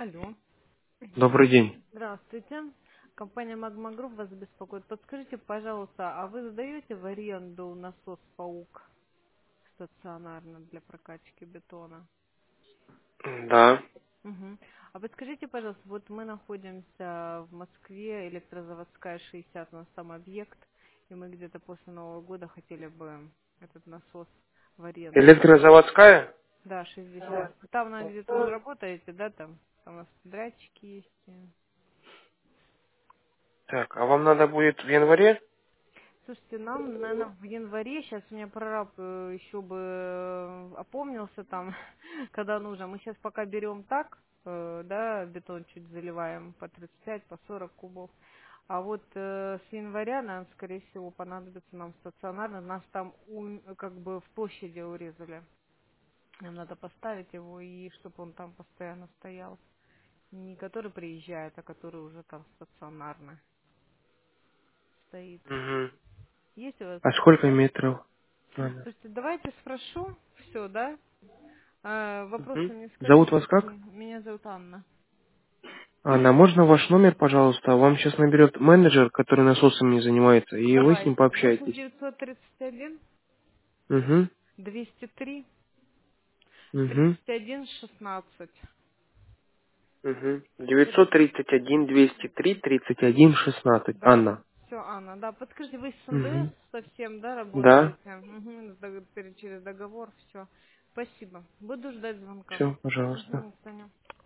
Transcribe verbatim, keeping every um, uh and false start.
Алло. Добрый день. Здравствуйте. Компания Magma Group вас беспокоит. Подскажите, пожалуйста, а вы сдаете в аренду насос «Паук» стационарно для прокачки бетона? Да. Мгм. А подскажите, пожалуйста, вот мы находимся в Москве, электрозаводская шестьдесят, у нас там объект, и мы где-то после Нового года хотели бы этот насос в аренду. Электрозаводская? Да, шестьдесят. Там, наверное, где-то уже работаете, да, там? Там у нас подрядчики есть. и- Так, а вам надо будет в январе? Слушайте, нам, наверное, в январе, сейчас у меня прораб э, еще бы э, опомнился там, когда нужно. Мы сейчас пока берем так, э, да, бетон чуть заливаем по тридцать пять, по сорок кубов. А вот э, с января, наверное, скорее всего, понадобится нам стационарно. Нас там у- как бы в площади урезали. Нам надо поставить его, и чтобы он там постоянно стоял. Не который приезжает, а который уже там стационарно стоит. Угу. Есть у вас А такое? сколько метров надо? Слушайте, давайте спрошу. Все, да? А, вопросы Угу. мне Зовут скажите. вас как? Меня зовут Анна. Анна, можно ваш номер, пожалуйста? Вам сейчас наберет менеджер, который насосами занимается, и вы с ним Давайте. Восемь пообщаетесь. девятьсот тридцать один Угу. двести три Угу. тридцать один шестнадцать. Угу. девятьсот тридцать один двести три тридцать один шестнадцать. Да. Анна. Все, Анна, да. Подскажите, вы с НДС Угу. совсем, да, Да. работаете? Угу, с дог- пере- через договор, все. Спасибо. Буду ждать звонка. Все, пожалуйста. Угу, Таня.